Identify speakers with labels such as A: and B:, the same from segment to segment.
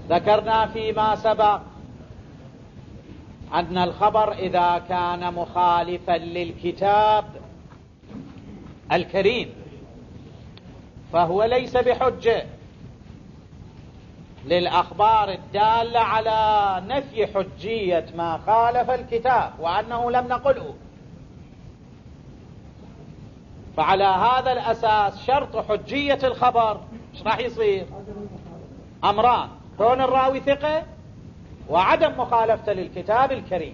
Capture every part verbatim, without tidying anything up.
A: ذكرنا فيما سبق أن الخبر إذا كان مخالفا للكتاب الكريم فهو ليس بحجة للأخبار الدالة على نفي حجية ما خالف الكتاب وأنه لم نقله. فعلى هذا الأساس شرط حجية الخبر ايش راح يصير؟ أمران: كون الراوي ثقة وعدم مخالفته للكتاب الكريم.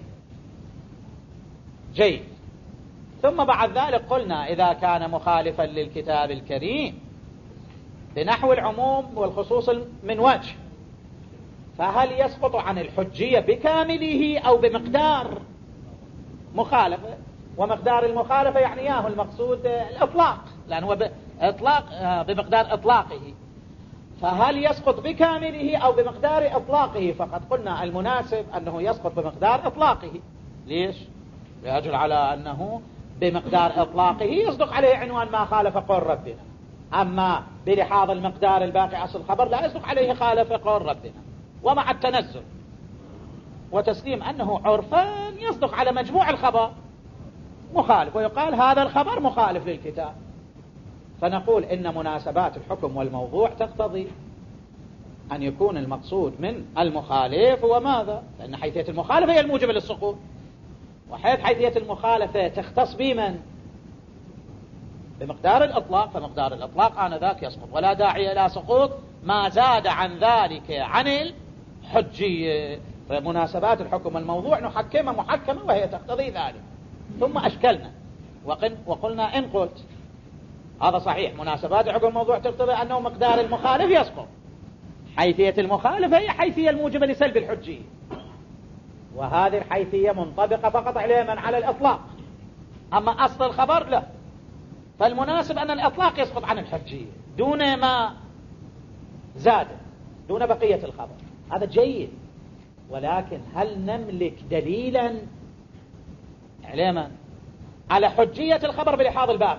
A: جيد. ثم بعد ذلك قلنا إذا كان مخالفا للكتاب الكريم بنحو العموم والخصوص من وجه، فهل يسقط عن الحجية بكامله أو بمقدار مخالفة؟ ومقدار المخالفة يعني ياه المقصود الإطلاق، لأنه بإطلاق بمقدار إطلاقه. فهل يسقط بكامله أو بمقدار إطلاقه؟ فقد قلنا المناسب أنه يسقط بمقدار إطلاقه. ليش؟ لأجل على أنه بمقدار إطلاقه يصدق عليه عنوان ما خالف قول ربنا، أما بلحاظ المقدار الباقي أصل الخبر لا يصدق عليه خالف قول ربنا. ومع التنزل وتسليم أنه عرفا يصدق على مجموع الخبر مخالف، ويقال هذا الخبر مخالف للكتاب. فنقول إن مناسبات الحكم والموضوع تقتضي أن يكون المقصود من المخالف هو ماذا؟ لأن حيثية المخالفة هي الموجبة للسقوط، وحيث حيثية المخالفة تختص بمن؟ بمقدار الإطلاق، فمقدار الإطلاق آنذاك يسقط، ولا داعي إلى سقوط ما زاد عن ذلك عن الحجية. فمناسبات الحكم والموضوع نحكمها محكمة وهي تقتضي ذلك. ثم أشكلنا وقلنا إن قلت هذا صحيح، مناسبات الحكم والموضوع تقتضي أنه مقدار المخالف يسقط، حيثية المخالفة هي حيثية الموجبة لسلب الحجية، وهذه الحيثية منطبقة فقط على من على الإطلاق، أما أصل الخبر لا. فالمناسب أن الإطلاق يسقط عن الحجية دون ما زاد، دون بقية الخبر. هذا جيد، ولكن هل نملك دليلا علما على حجية الخبر بلحاظ الباقي؟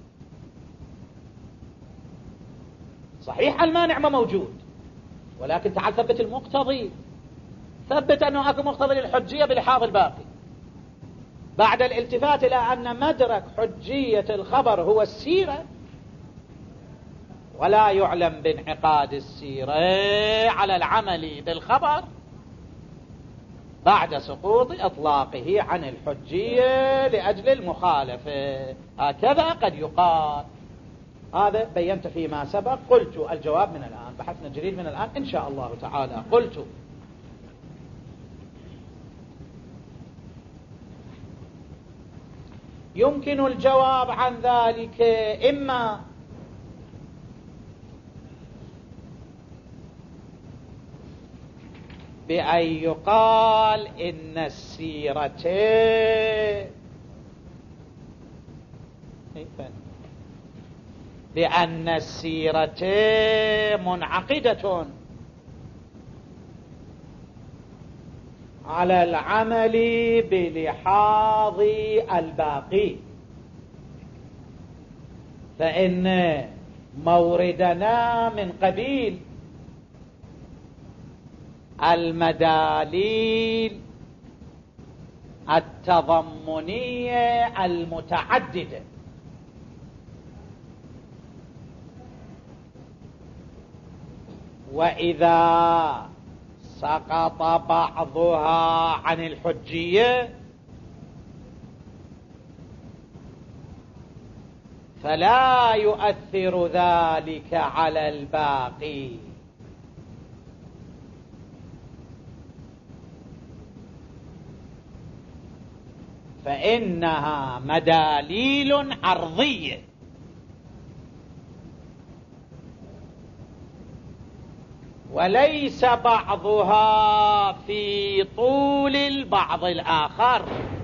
A: صحيح المانع ما موجود، ولكن تعال ثبت المقتضي، ثبت أنه أكو مقتضي للحجية بلحاظ الباقي، بعد الالتفات إلى أن مدرك حجية الخبر هو السيرة، ولا يعلم بانعقاد السيرة على العمل بالخبر بعد سقوط إطلاقه عن الحجية لأجل المخالفة. هكذا قد يقال. هذا بينت فيما سبق. قلت الجواب من الآن، بحثنا جديد من الآن إن شاء الله تعالى. قلت يمكن الجواب عن ذلك إما بأن يقال إن السيرة بأن السيرة منعقدة على العمل بلحاظ الباقي، فإن موردنا من قبيل المداليل التضمنية المتعددة، وإذا سقط بعضها عن الحجية فلا يؤثر ذلك على الباقي، فإنها مداليل عرضية وليس بعضها في طول البعض الآخر.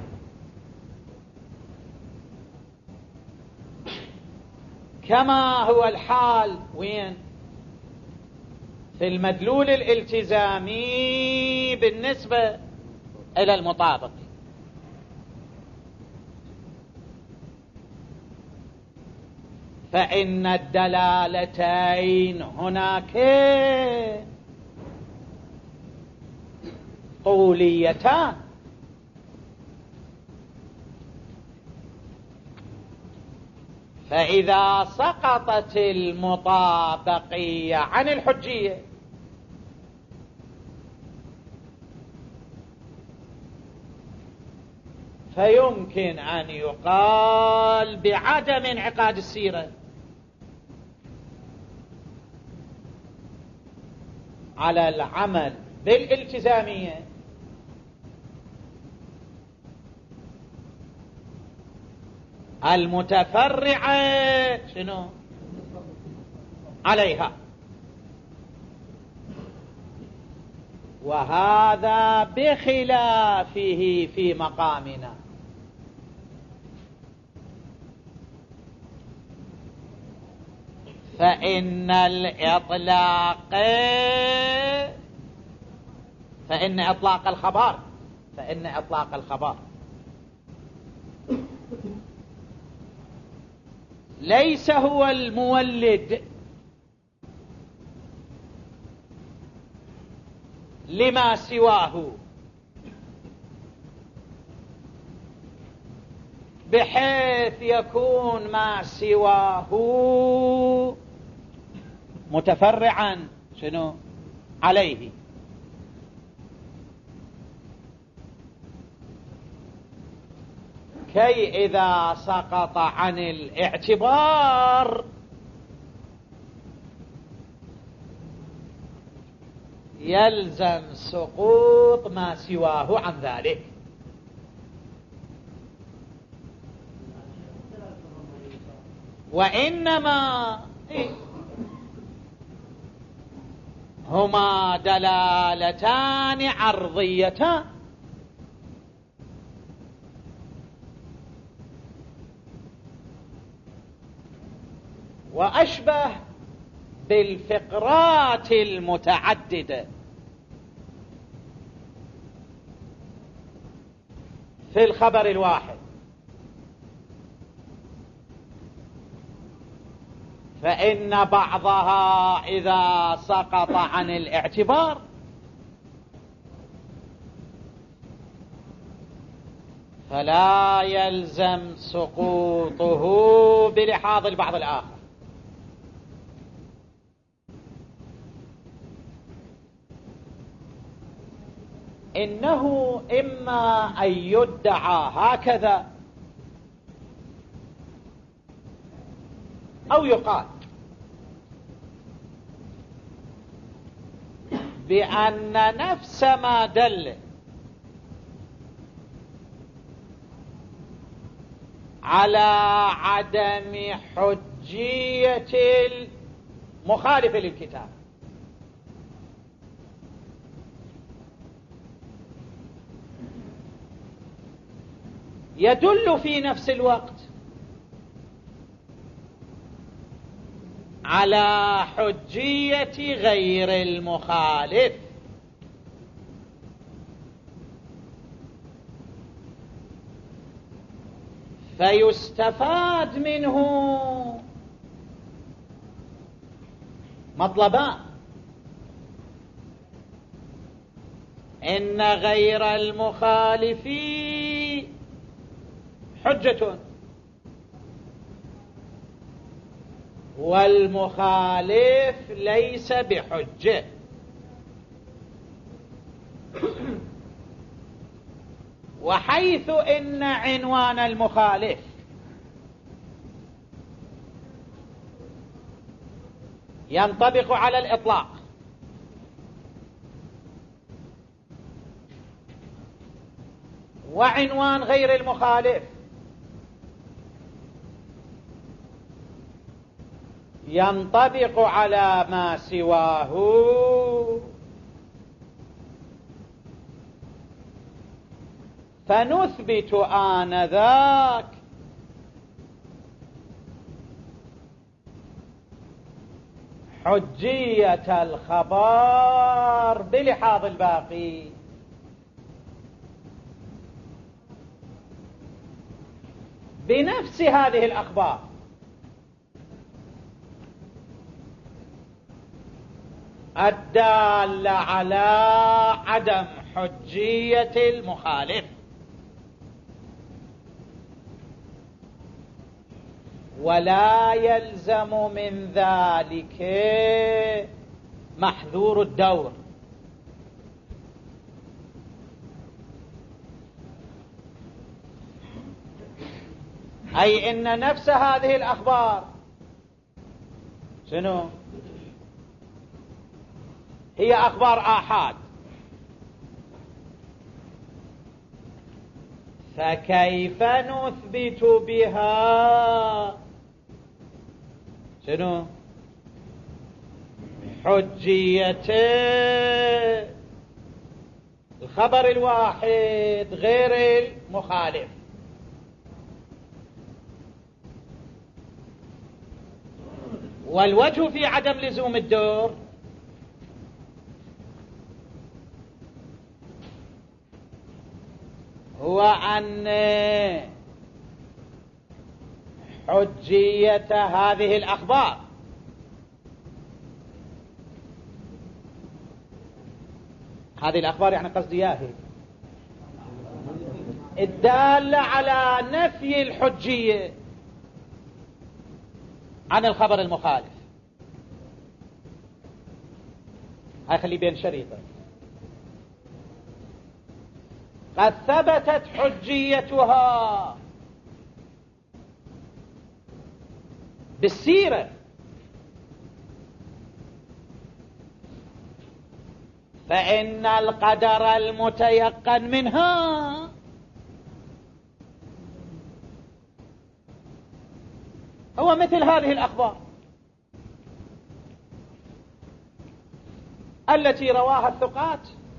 A: كما هو الحال وين؟ في المدلول الالتزامي بالنسبة إلى المطابق، فإن الدلالتين هناك طوليتان. فإذا سقطت المطابقية عن الحجية فيمكن أن يقال بعدم انعقاد السيرة على العمل بالالتزامية المتفرعة شنو عليها، وهذا بخلافه في مقامنا. فإن الإطلاق فإن إطلاق الخبر فإن إطلاق الخبر ليس هو المولد لما سواه، بحيث يكون ما سواه متفرعا شنو عليه. كي إذا سقط عن الاعتبار يلزم سقوط ما سواه عن ذلك. وإنما هما دلالتان عرضيتان، وأشبه بالفقرات المتعددة في الخبر الواحد. فإن بعضها إذا سقط عن الاعتبار فلا يلزم سقوطه بلحاظ البعض الآخر. إنه إما أن يدعى هكذا أو يقال بأن نفس ما دل على عدم حجية المخالف للكتاب يدل في نفس الوقت على حجية غير المخالف. فيستفاد منه مطلبان: إن غير المخالف حجة، والمخالف ليس بحجة. وحيث إن عنوان المخالف ينطبق على الإطلاق، وعنوان غير المخالف ينطبق على ما سواه، فنثبت آنذاك حجية الخبر بلحاظ الباقي. بنفس هذه الأخبار الدالة على عدم حجية المخالف، ولا يلزم من ذلك محذور الدور. أي إن نفس هذه الأخبار شنو؟ هي أخبار آحاد، فكيف نثبت بها شنو؟ حجية الخبر الواحد غير المخالف. والوجه في عدم لزوم الدور هو أن حجية هذه الأخبار هذه الأخبار يعني قصدي ياهي الدالة على نفي الحجية عن الخبر المخالف. هاي خلي بين شريطة. قد ثبتت حجيتها بالسيرة، فإن القدر المتيقن منها هو مثل هذه الأخبار التي رواها الثقات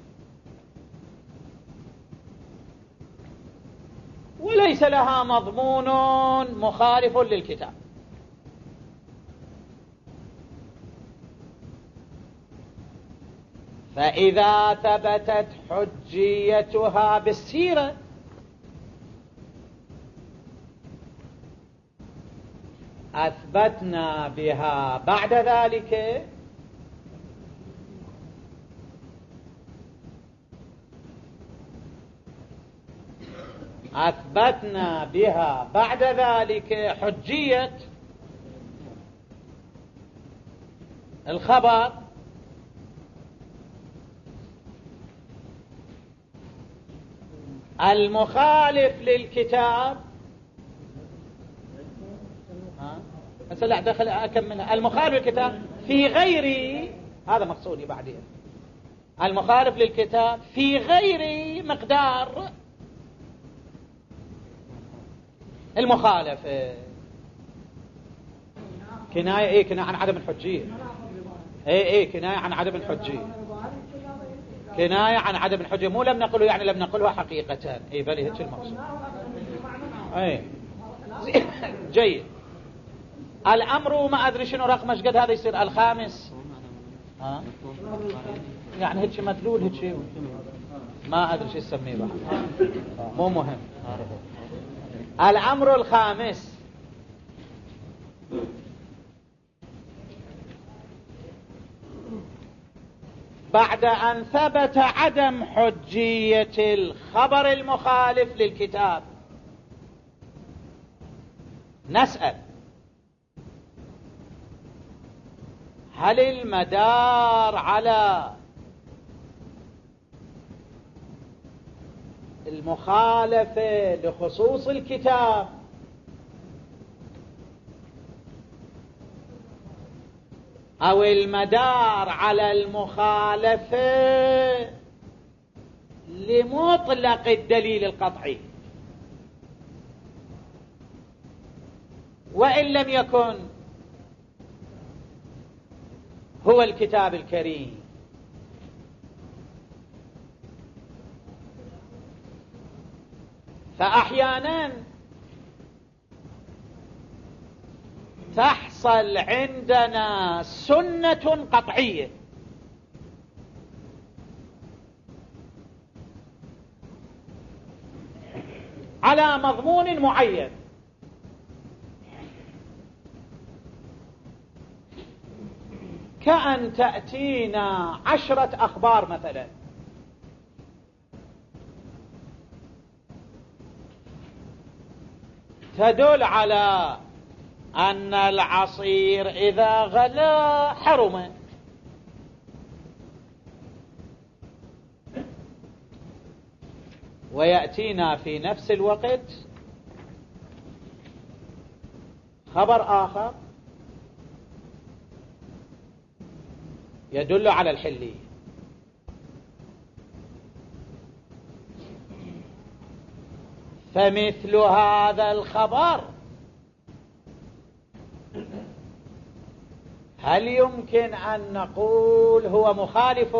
A: وليس لها مضمون مخالف للكتاب. فإذا ثبتت حجيتها بالسيرة أثبتنا بها بعد ذلك أثبتنا بها بعد ذلك حجية الخبر المخالف للكتاب. بس لا دخل أكملها. المخالف للكتاب في غير، هذا مقصودي بعدين، المخالف للكتاب في غير مقدار المخالفة. كناية ايه كناية عن عدم الحجية. ايه ايه كناية عن عدم الحجية، كناية عن عدم الحجية، مو لم نقله يعني لم نقلها حقيقة. ايه بل هيك المقصود. ايه جيد. الامر ما ادري شنو رقم ايش قد هذا يصير الخامس. ها يعني هيك مدلول هيك ما ادري شو اسميه بعد، مو مهم. الامر الخامس بعد ان ثبت عدم حجية الخبر المخالف للكتاب نسأل هل المدار على المخالفة لخصوص الكتاب أو المدار على المخالفة لمطلق الدليل القطعي؟ وإن لم يكن هو الكتاب الكريم. فأحيانا تحصل عندنا سنة قطعية على مضمون معين، كأن تأتينا عشرة أخبار مثلا تدل على أن العصير إذا غلا حرم. ويأتينا في نفس الوقت خبر آخر يدل على الحلية. فمثل هذا الخبر هل يمكن أن نقول هو مخالف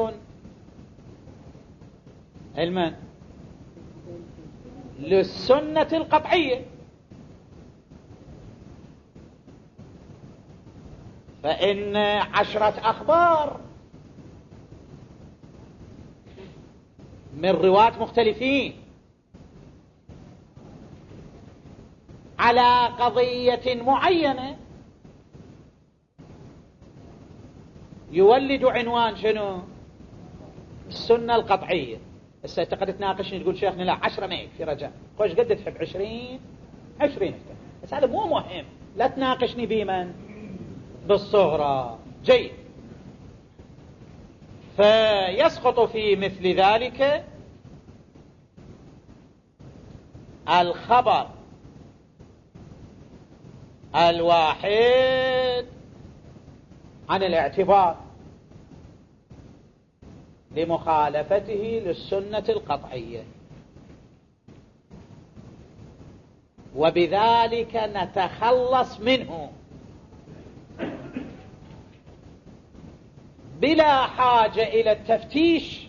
A: علما للسنة القطعية؟ فإن عشرة أخبار من رواة مختلفين على قضية معينة يولد عنوان شنو؟ السنة القطعية. هسه انت قد تناقشني تقول شيخنا لا عشرة ما يكفي رجاء، خوش قد تحب عشرين عشرين اكتب، بس هذا مو مهم، لا تناقشني بمن؟ بالصغرى. جيد. فيسقط في مثل ذلك الخبر الواحد عن الاعتبار لمخالفته للسنة القطعية، وبذلك نتخلص منه بلا حاجة إلى التفتيش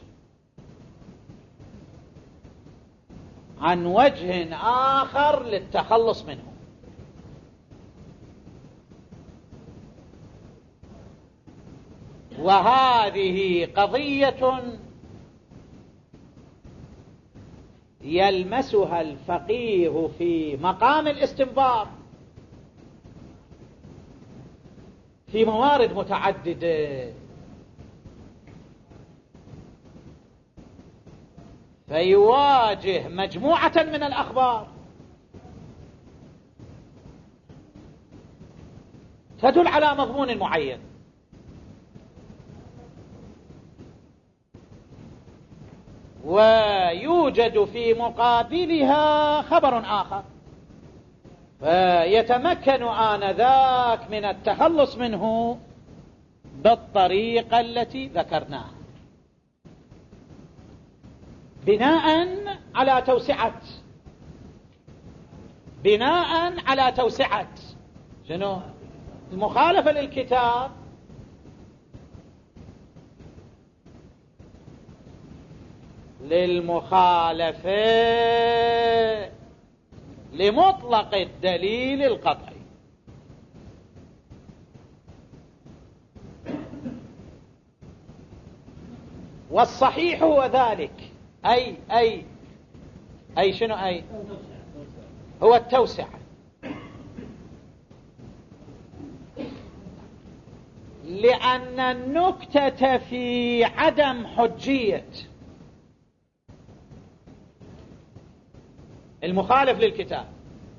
A: عن وجه آخر للتخلص منه. وهذه قضية يلمسها الفقيه في مقام الاستنباط في موارد متعددة، فيواجه مجموعة من الأخبار تدل على مضمون معين، ويوجد في مقابلها خبر آخر، فيتمكن آنذاك من التخلص منه بالطريقة التي ذكرناها، بناء على توسعة بناء على توسعة شنو؟ المخالفة للكتاب للمخالفة لمطلق الدليل القطعي. والصحيح هو ذلك، أي أي أي شنو أي هو التوسعة، لأن النكتة في عدم حجية المخالف للكتاب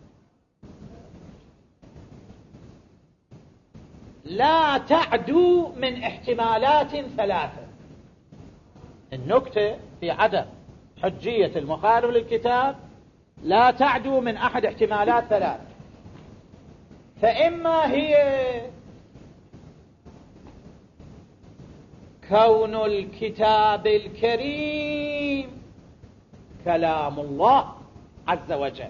A: لا تعدو من احتمالات ثلاثة. النكتة في عدم حجية المخالف للكتاب لا تعدو من أحد احتمالات ثلاثة، فإما هي كون الكتاب الكريم كلام الله عز وجل،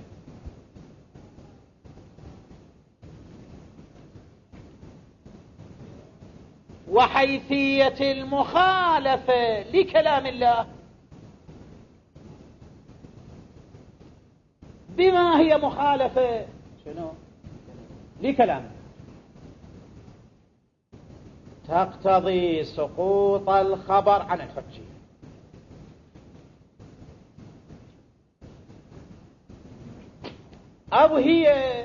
A: وحيثية المخالفة لكلام الله بما هي مخالفة شنو لكلام الله تقتضي سقوط الخبر عن الحجية. أو هي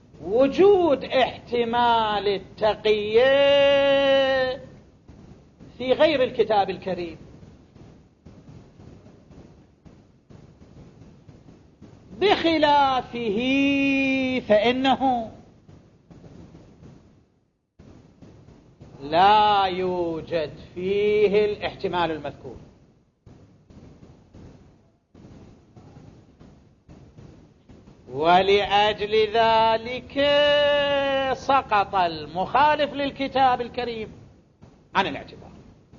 A: وجود احتمال التقية في غير الكتاب الكريم. بخلافه فإنه لا يوجد فيه الاحتمال المذكور، ولأجل ذلك سقط المخالف للكتاب الكريم عن الاعتبار.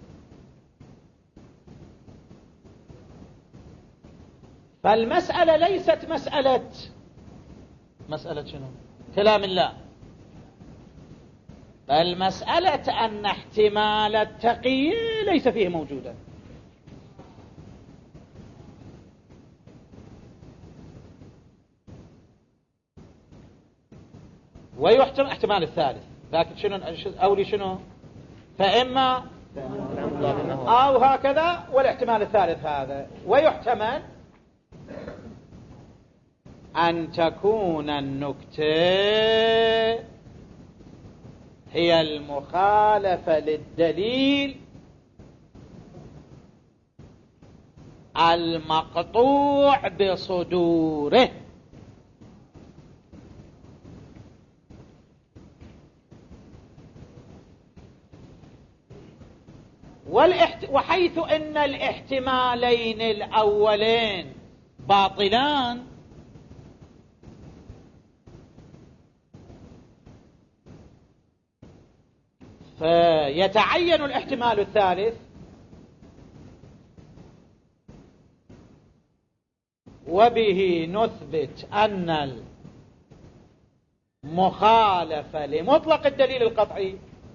A: فالمسألة ليست مسألة مسألة شنو؟ كلام الله، بل مسألة أن احتمال التقي ليس فيه موجودا. ويحتمل احتمال الثالث، لكن شنو أولي شنو؟ فإما أو هكذا، والاحتمال الثالث هذا. ويحتمل أن تكون النكتة هي المخالفة للدليل المقطوع بصدوره، والاحت... وحيث ان الاحتمالين الاولين باطلان، فيتعين الاحتمال الثالث، وبه نثبت أن المخالفة لمطلق الدليل القطعي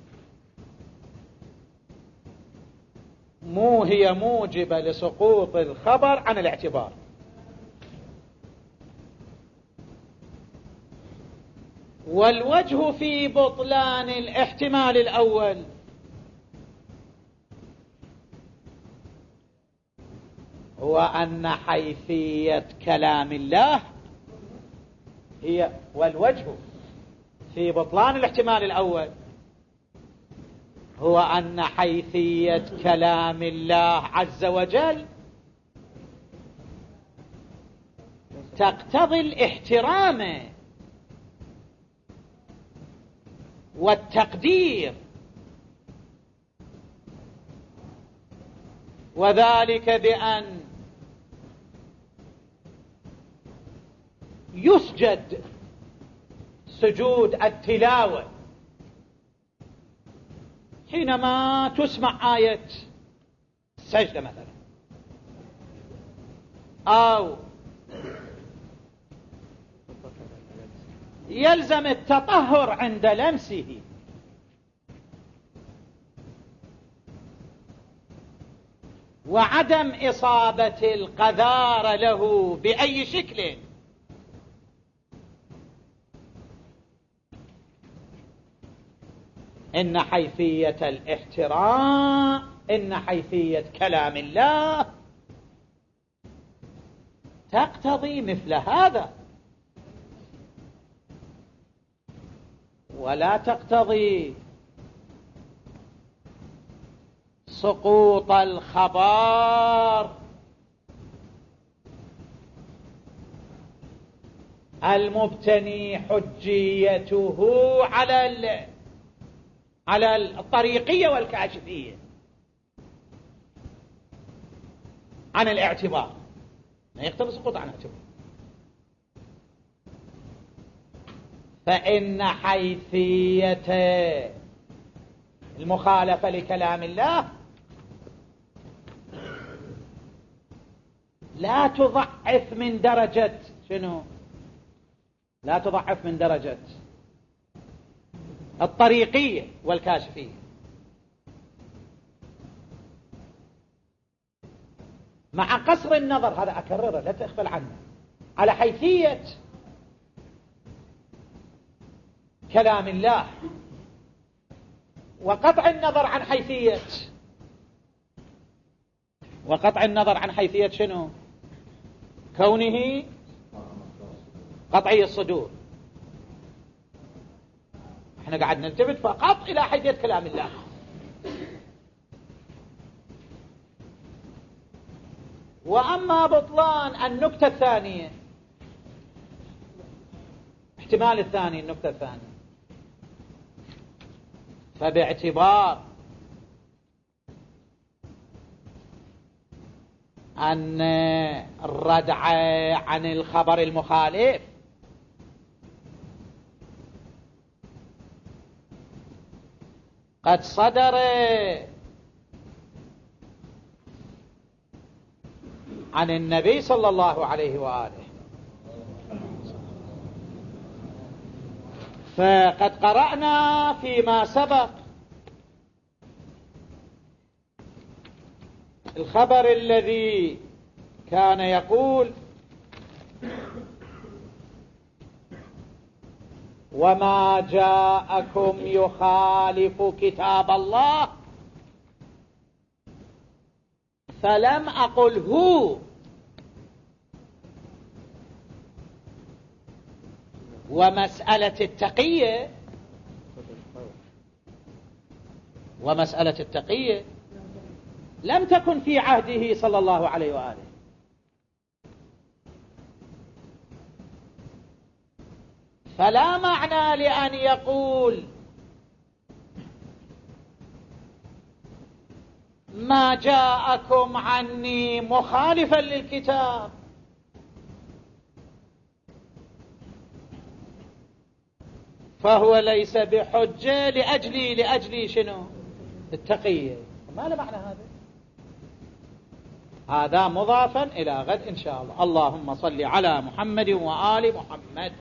A: مو هي موجبة لسقوط الخبر عن الاعتبار. والوجه في بطلان الاحتمال الأول هو أن حيثية كلام الله هي، والوجه في بطلان الاحتمال الأول هو أن حيثية كلام الله عز وجل تقتضي الاحترام والتقدير، وذلك بأن يسجد سجود التلاوة حينما تسمع آية السجدة مثلا، أو يلزم التطهر عند لمسه، وعدم إصابة القذار له بأي شكل، إن حيثية الاحترام، إن حيثية كلام الله تقتضي مثل هذا، ولا تقتضي سقوط الخبر المبتني حجيته على ال... على الطريقية والكاشفية عن الاعتبار، ما يقتضي سقوط عن الاعتبار. فإن حيثية المخالفة لكلام الله لا تضعف من درجة شنو؟ لا تضعف من درجة الطريقية والكاشفية. مع قصر النظر، هذا أكرره لا تغفل عنه، على حيثية كلام الله، وقطع النظر عن حيثية وقطع النظر عن حيثية شنو؟ كونه قطعي الصدور. احنا قاعد نلتفت فقط إلى حيثية كلام الله، وأما بطلان النكتة الثانية، احتمال الثاني النكتة الثانية، فباعتبار أن الردع عن الخبر المخالف قد صدر عن النبي صلى الله عليه وآله، فقد قرأنا فيما سبق الخبر الذي كان يقول: وما جاءكم يخالف كتاب الله فلم أقل هو، ومسألة التقية ومسألة التقية لم تكن في عهده صلى الله عليه وآله، فلا معنى لأن يقول ما جاءكم عني مخالفا للكتاب، فهو ليس بحجة لأجلي لأجلي شنو؟ التقية. ما له معنى هذا؟ هذا مضافا إلى غد إن شاء الله. اللهم صل على محمد وآل محمد.